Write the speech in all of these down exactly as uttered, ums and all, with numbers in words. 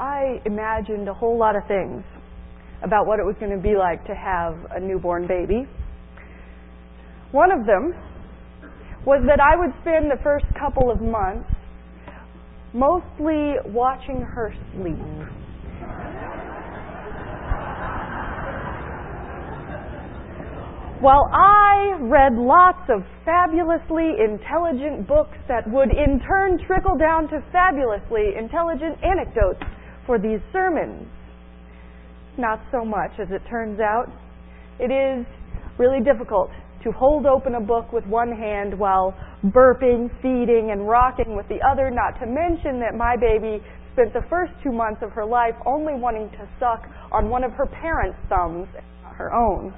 I imagined a whole lot of things about what it was going to be like to have a newborn baby. One of them was that I would spend the first couple of months mostly watching her sleep. While I read lots of fabulously intelligent books that would in turn trickle down to fabulously intelligent anecdotes for these sermons. Not so much, as it turns out. It is really difficult to hold open a book with one hand while burping, feeding, and rocking with the other, not to mention that my baby spent the first two months of her life only wanting to suck on one of her parents' thumbs, not her own.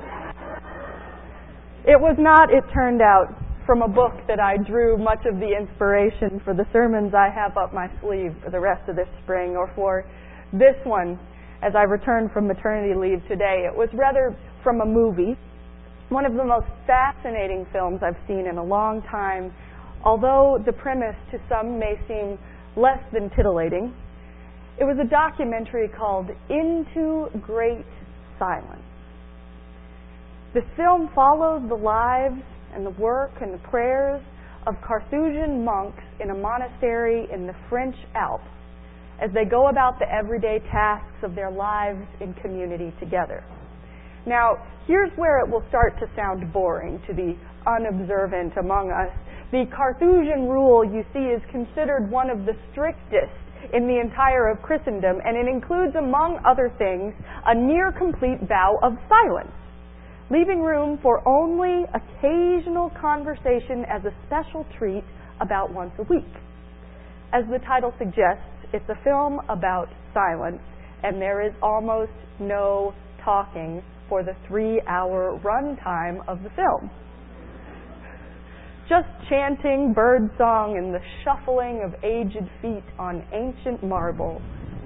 It was not, it turned out, from a book that I drew much of the inspiration for the sermons I have up my sleeve for the rest of this spring, or for this one as I returned from maternity leave today. It was rather from a movie, one of the most fascinating films I've seen in a long time, although the premise to some may seem less than titillating. It was a documentary called Into Great Silence. The film follows the lives and the work and the prayers of Carthusian monks in a monastery in the French Alps as they go about the everyday tasks of their lives in community together. Now, here's where it will start to sound boring to the unobservant among us. The Carthusian rule, you see, is considered one of the strictest in the entire of Christendom, and it includes, among other things, a near-complete vow of silence, leaving room for only occasional conversation as a special treat about once a week. As the title suggests, it's a film about silence, and there is almost no talking for the three-hour runtime of the film. Just chanting bird song and the shuffling of aged feet on ancient marble.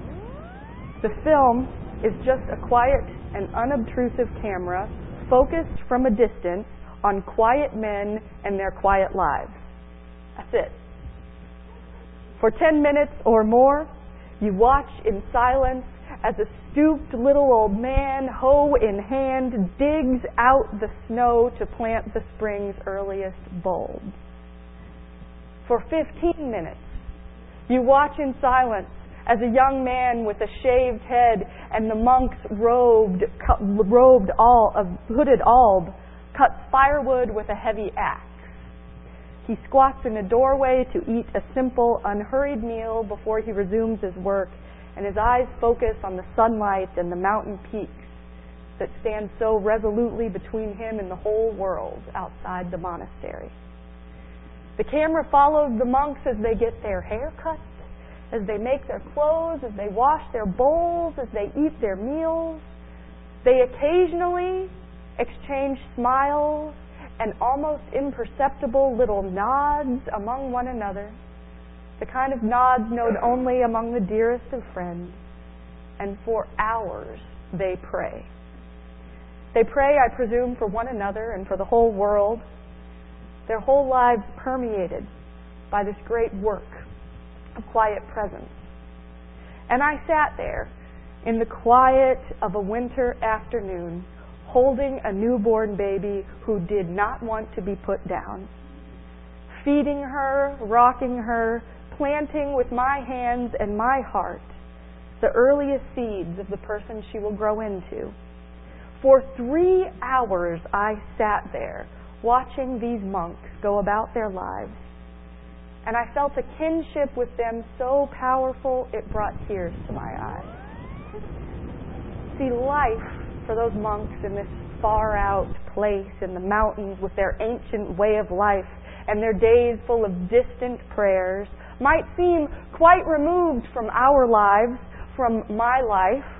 The film is just a quiet and unobtrusive camera focused from a distance on quiet men and their quiet lives. That's it. For ten minutes or more, you watch in silence as a stooped little old man, hoe in hand, digs out the snow to plant the spring's earliest bulbs. For fifteen minutes, you watch in silence as a young man with a shaved head and the monk's robed, robed alb, hooded alb cuts firewood with a heavy axe. He squats in a doorway to eat a simple, unhurried meal before he resumes his work, and his eyes focus on the sunlight and the mountain peaks that stand so resolutely between him and the whole world outside the monastery. The camera follows the monks as they get their hair cut, as they make their clothes, as they wash their bowls, as they eat their meals. They occasionally exchange smiles and almost imperceptible little nods among one another, the kind of nods known only among the dearest of friends. And for hours they pray. They pray, I presume, for one another and for the whole world, their whole lives permeated by this great work of quiet presence. And I sat there in the quiet of a winter afternoon, holding a newborn baby who did not want to be put down, feeding her, rocking her, planting with my hands and my heart the earliest seeds of the person she will grow into. For three hours I sat there watching these monks go about their lives, and I felt a kinship with them so powerful it brought tears to my eyes. See, life for those monks in this far-out place in the mountains with their ancient way of life and their days full of distant prayers might seem quite removed from our lives, from my life,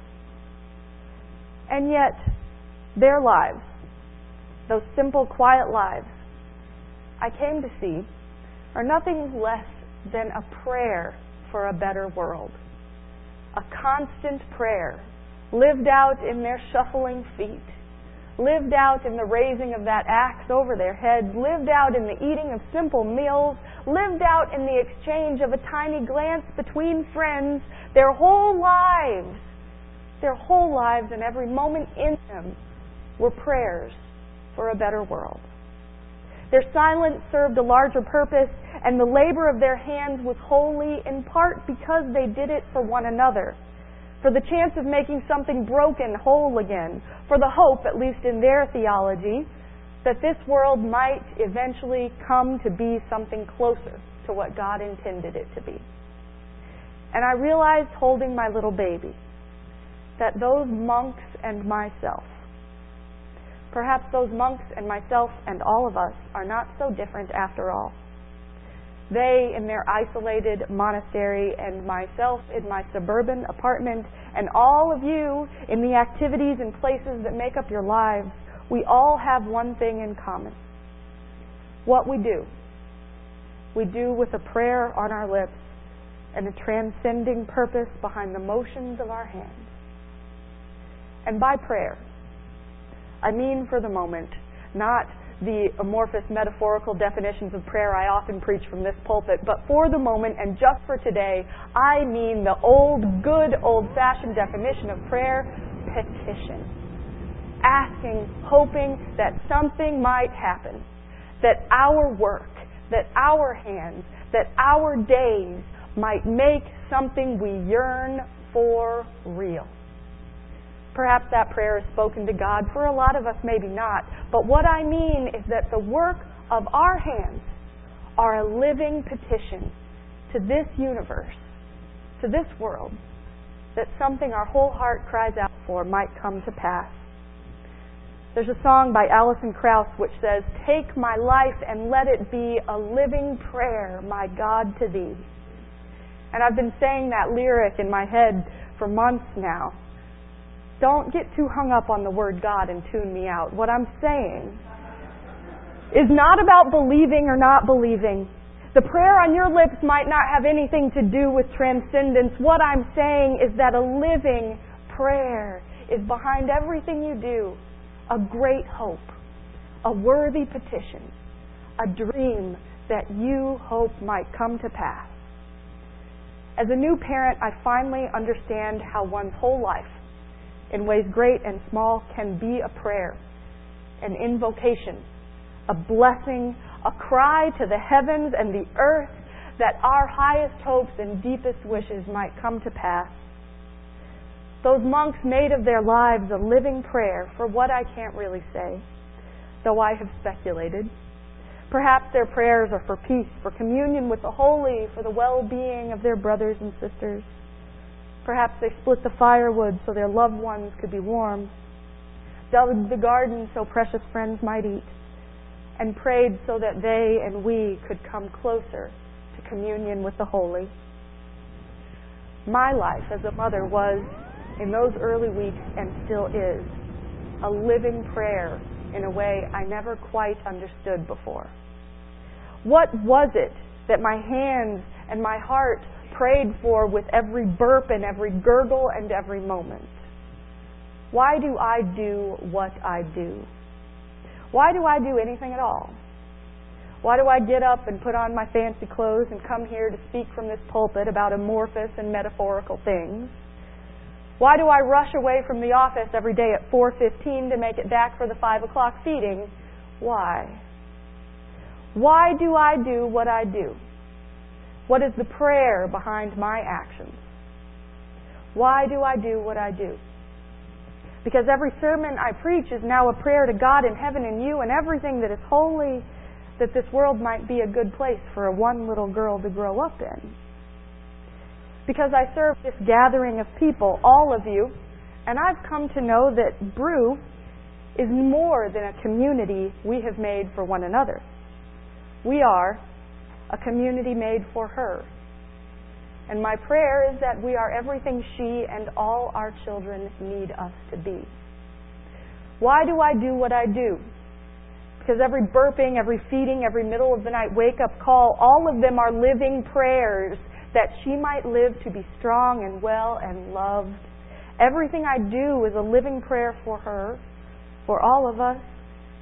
and yet their lives, those simple, quiet lives, I came to see, are nothing less than a prayer for a better world. A constant prayer, lived out in their shuffling feet, lived out in the raising of that axe over their heads, lived out in the eating of simple meals, lived out in the exchange of a tiny glance between friends, their whole lives, their whole lives and every moment in them were prayers for a better world. Their silence served a larger purpose, and the labor of their hands was holy in part because they did it for one another, for the chance of making something broken whole again, for the hope, at least in their theology, that this world might eventually come to be something closer to what God intended it to be. And I realized, holding my little baby, that those monks and myself, perhaps those monks and myself and all of us, are not so different after all. They in their isolated monastery, and myself in my suburban apartment, and all of you in the activities and places that make up your lives, we all have one thing in common. What we do, we do with a prayer on our lips and a transcending purpose behind the motions of our hands. And by prayer, I mean for the moment, not the amorphous metaphorical definitions of prayer I often preach from this pulpit, but for the moment and just for today, I mean the old, good, old-fashioned definition of prayer, petition. Asking, hoping that something might happen, that our work, that our hands, that our days might make something we yearn for real. Perhaps that prayer is spoken to God. For a lot of us, maybe not. But what I mean is that the work of our hands are a living petition to this universe, to this world, that something our whole heart cries out for might come to pass. There's a song by Alison Krauss which says, "Take my life and let it be a living prayer, my God, to Thee." And I've been saying that lyric in my head for months now. Don't get too hung up on the word God and tune me out. What I'm saying is not about believing or not believing. The prayer on your lips might not have anything to do with transcendence. What I'm saying is that a living prayer is behind everything you do. A great hope, a worthy petition, a dream that you hope might come to pass. As a new parent, I finally understand how one's whole life, in ways great and small, can be a prayer, an invocation, a blessing, a cry to the heavens and the earth that our highest hopes and deepest wishes might come to pass. Those monks made of their lives a living prayer for what I can't really say, though I have speculated. Perhaps their prayers are for peace, for communion with the holy, for the well-being of their brothers and sisters. Perhaps they split the firewood so their loved ones could be warm, dug the garden so precious friends might eat, and prayed so that they and we could come closer to communion with the holy. My life as a mother was, in those early weeks, and still is, a living prayer in a way I never quite understood before. What was it that my hands and my heart prayed for with every burp and every gurgle and every moment? Why do I do what I do? Why do I do anything at all? Why do I get up and put on my fancy clothes and come here to speak from this pulpit about amorphous and metaphorical things? Why do I rush away from the office every day at four fifteen to make it back for the five o'clock feeding? Why? Why do I do what I do? What is the prayer behind my actions? Why do I do what I do? Because every sermon I preach is now a prayer to God in heaven and you and everything that is holy, that this world might be a good place for a one little girl to grow up in. Because I serve this gathering of people, all of you, and I've come to know that Brew is more than a community we have made for one another. We are a community made for her. And my prayer is that we are everything she and all our children need us to be. Why do I do what I do? Because every burping, every feeding, every middle of the night wake-up call, all of them are living prayers that she might live to be strong and well and loved. Everything I do is a living prayer for her, for all of us,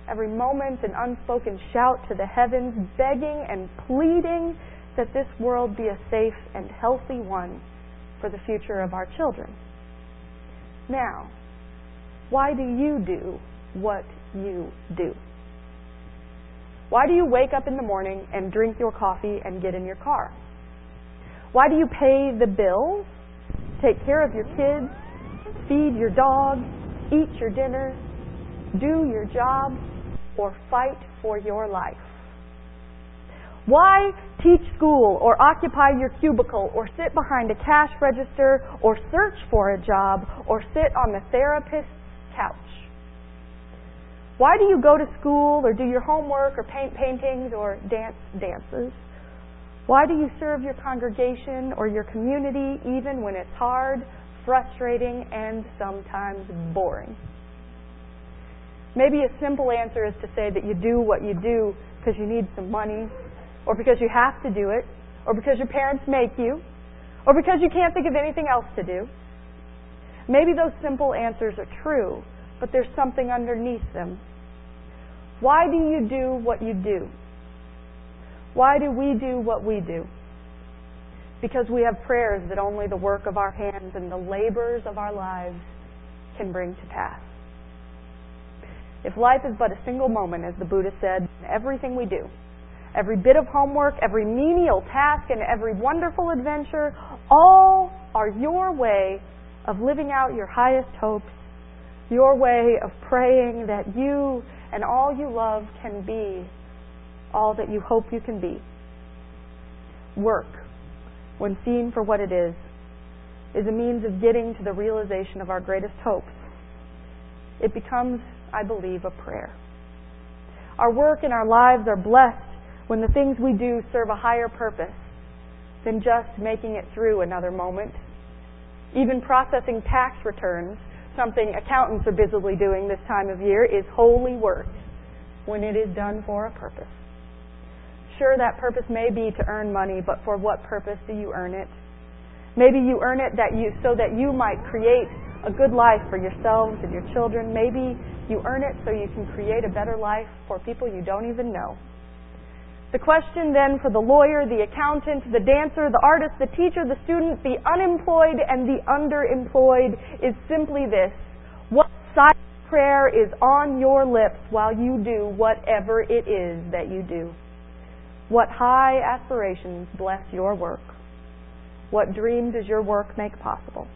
every moment an unspoken shout to the heavens, begging and pleading that this world be a safe and healthy one for the future of our children. Now, why do you do what you do? Why do you wake up in the morning and drink your coffee and get in your car? Why do you pay the bills, take care of your kids, feed your dog, eat your dinner, do your job, or fight for your life? Why teach school or occupy your cubicle or sit behind a cash register or search for a job or sit on the therapist's couch? Why do you go to school or do your homework or paint paintings or dance dances? Why do you serve your congregation or your community even when it's hard, frustrating, and sometimes boring? Maybe a simple answer is to say that you do what you do because you need some money, or because you have to do it, or because your parents make you, or because you can't think of anything else to do. Maybe those simple answers are true, but there's something underneath them. Why do you do what you do? Why do we do what we do? Because we have prayers that only the work of our hands and the labors of our lives can bring to pass. If life is but a single moment, as the Buddha said, everything we do, every bit of homework, every menial task, and every wonderful adventure, all are your way of living out your highest hopes, your way of praying that you and all you love can be all that you hope you can be. Work, when seen for what it is, is a means of getting to the realization of our greatest hopes. It becomes, I believe, a prayer. Our work and our lives are blessed when the things we do serve a higher purpose than just making it through another moment. Even processing tax returns, something accountants are busily doing this time of year, is holy work when it is done for a purpose. Sure, that purpose may be to earn money, but for what purpose do you earn it? Maybe you earn it that you so that you might create a good life for yourselves and your children. Maybe you earn it so you can create a better life for people you don't even know. The question then for the lawyer, the accountant, the dancer, the artist, the teacher, the student, the unemployed, and the underemployed is simply this: what silent prayer is on your lips while you do whatever it is that you do? What high aspirations bless your work? What dream does your work make possible?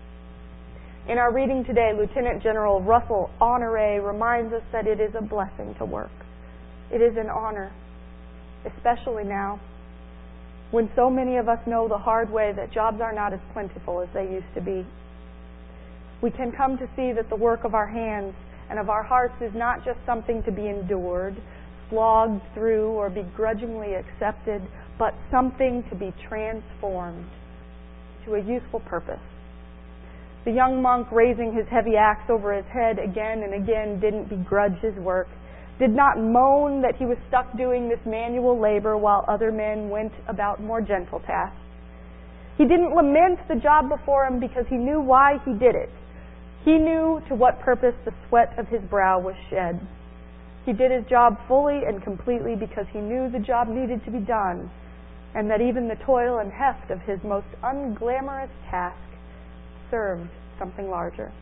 In our reading today, Lieutenant General Russell Honore reminds us that it is a blessing to work. It is an honor, especially now, when so many of us know the hard way that jobs are not as plentiful as they used to be. We can come to see that the work of our hands and of our hearts is not just something to be endured, slogged through, or begrudgingly accepted, but something to be transformed to a useful purpose. The young monk, raising his heavy axe over his head again and again, didn't begrudge his work, did not moan that he was stuck doing this manual labor while other men went about more gentle tasks. He didn't lament the job before him because he knew why he did it. He knew to what purpose the sweat of his brow was shed. He did his job fully and completely because he knew the job needed to be done, and that even the toil and heft of his most unglamorous task served something larger.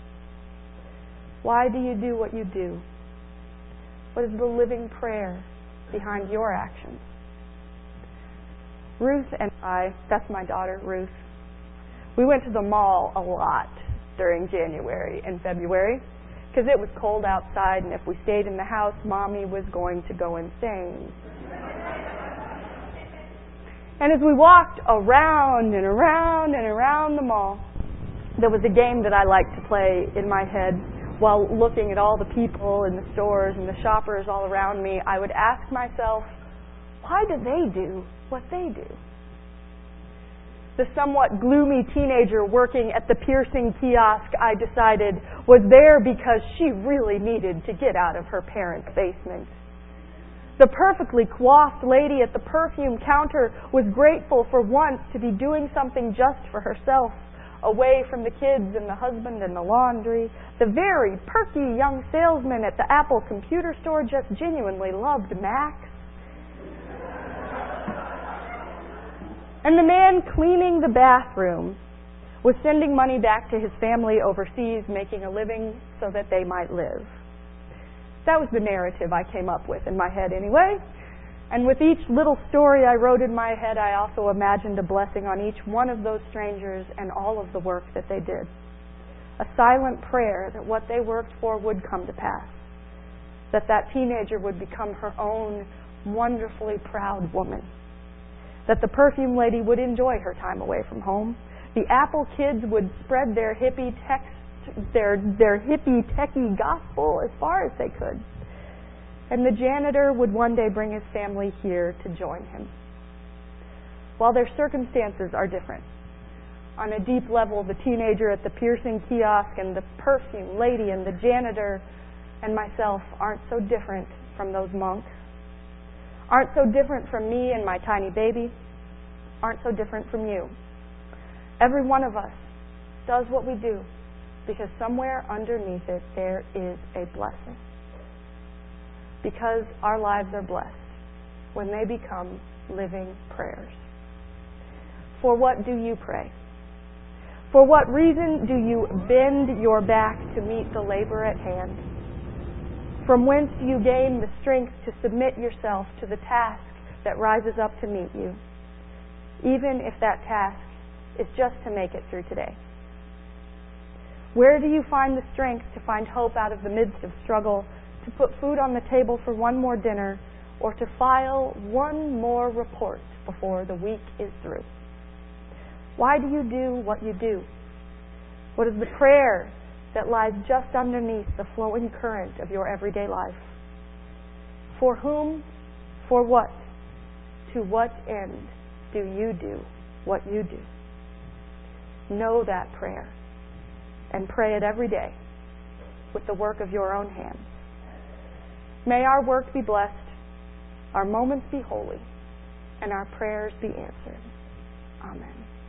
Why do you do what you do? What is the living prayer behind your actions? Ruth and I, that's my daughter, Ruth, we went to the mall a lot during January and February because it was cold outside, and if we stayed in the house, Mommy was going to go insane. And as we walked around and around and around the mall, there was a game that I liked to play in my head while looking at all the people in the stores and the shoppers all around me. I would ask myself, why do they do what they do? The somewhat gloomy teenager working at the piercing kiosk, I decided, was there because she really needed to get out of her parents' basement. The perfectly coiffed lady at the perfume counter was grateful for once to be doing something just for herself, away from the kids and the husband and the laundry. The very perky young salesman at the Apple computer store just genuinely loved Macs. And the man cleaning the bathroom was sending money back to his family overseas, making a living so that they might live. That was the narrative I came up with in my head anyway. And with each little story I wrote in my head, I also imagined a blessing on each one of those strangers and all of the work that they did. A silent prayer that what they worked for would come to pass. That that teenager would become her own wonderfully proud woman. That the perfume lady would enjoy her time away from home. The Apple kids would spread their hippie text, their their hippie techie gospel as far as they could. And the janitor would one day bring his family here to join him. While their circumstances are different, on a deep level, the teenager at the piercing kiosk and the perfume lady and the janitor and myself aren't so different from those monks, aren't so different from me and my tiny baby, aren't so different from you. Every one of us does what we do because somewhere underneath it there is a blessing. Because our lives are blessed when they become living prayers. For what do you pray? For what reason do you bend your back to meet the labor at hand? From whence do you gain the strength to submit yourself to the task that rises up to meet you, even if that task is just to make it through today? Where do you find the strength to find hope out of the midst of struggle, to put food on the table for one more dinner, or to file one more report before the week is through? Why do you do what you do? What is the prayer that lies just underneath the flowing current of your everyday life? For whom, for what, to what end do you do what you do? Know that prayer and pray it every day with the work of your own hands. May our work be blessed, our moments be holy, and our prayers be answered. Amen.